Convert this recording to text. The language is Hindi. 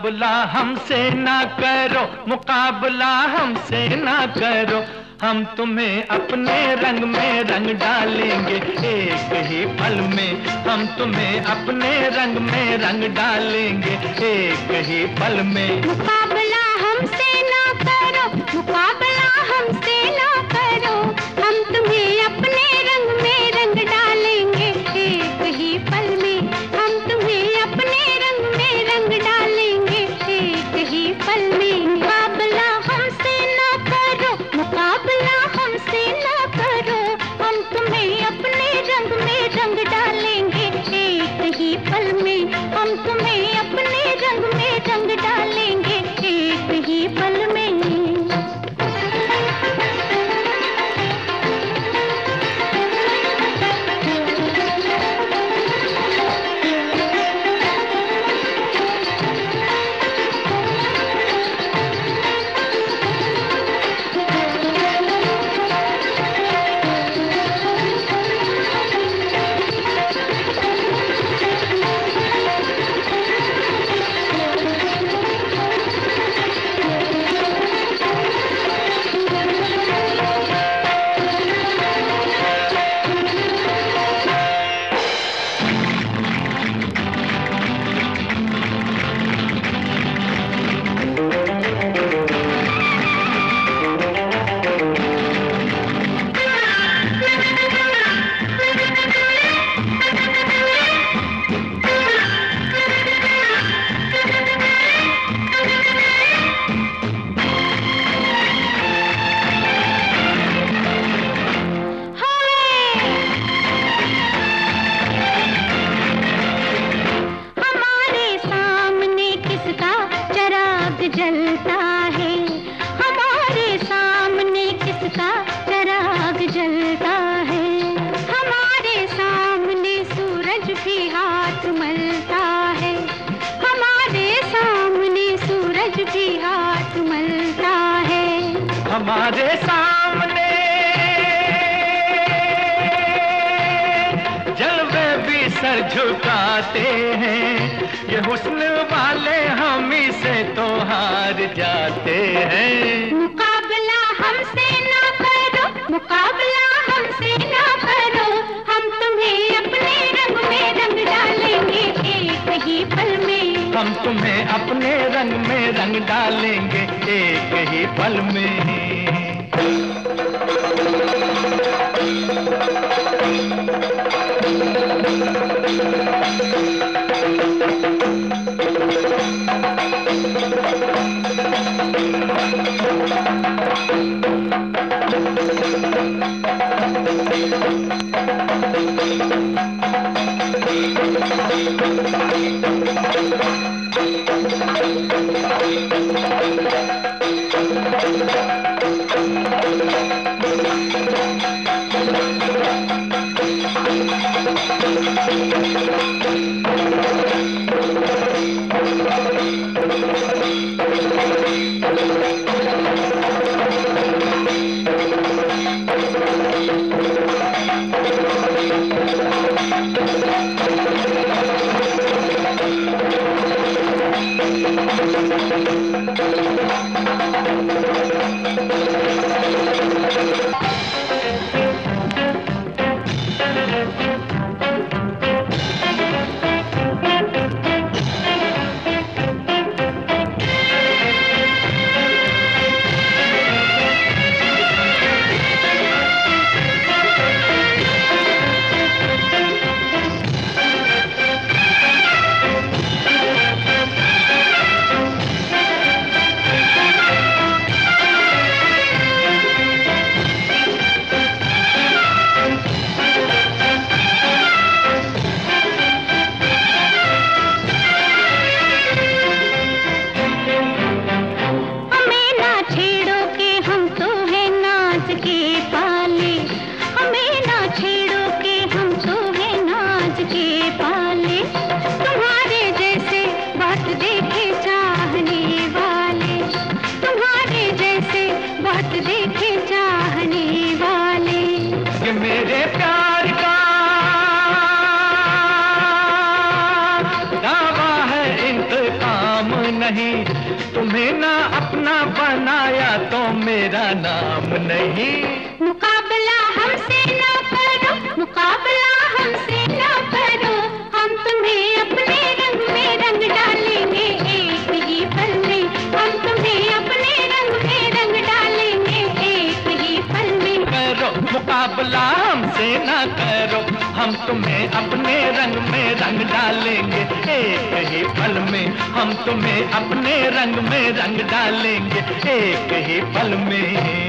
मुकाबला हमसे ना करो, मुकाबला हमसे ना करो, हम तुम्हें अपने रंग में रंग डालेंगे एक ही पल में, हम तुम्हें अपने रंग में रंग डालेंगे एक ही पल में। मुकाबला हमसे ना करो, मुकाबला हमसे ना करो, हम तुम्हें अपने रंग में रंग डालेंगे एक ही पल में, हम तुम्हें अपने रंग में रंग डालेंगे एक ही पल में। मुकाबला हमसे ना करो, मुकाबला हमसे ना करो, हम तुम्हें अपने रंग में रंग डालेंगे एक ही पल में, हम तुम्हें अपने रंग में रंग डालेंगे एक ही पल में। जलता है हमारे सामने, किसका चराग जलता है, हमारे सामने सूरज भी हाथ मलता है, हमारे सामने सूरज भी हाथ मलता है, हमारे सामने जलवे भी सर झुकाते हैं, ये हुस्न वाले हम ही से तो हार जाते हैं। मुकाबला हमसे ना करो, मुकाबला हमसे ना करो, हम तुम्हें अपने रंग में रंग डालेंगे एक ही पल में, हम तुम्हें अपने रंग में रंग डालेंगे एक ही पल में। नहीं, तुम्हें ना अपना बनाया तो मेरा नाम नहीं। मुकाबला हमसे ना करो, मुकाबला हमसे ना करो, हम तुम्हें अपने रंग में रंग डालेंगे एक ही पल में, हम तुम्हें अपने रंग में रंग डालेंगे एक ही पल में। करो मुकाबला हमसे ना करो, हम तुम्हें अपने रंग में रंग डालेंगे एक ही पल में, हम तुम्हें अपने रंग में रंग डालेंगे एक ही पल में।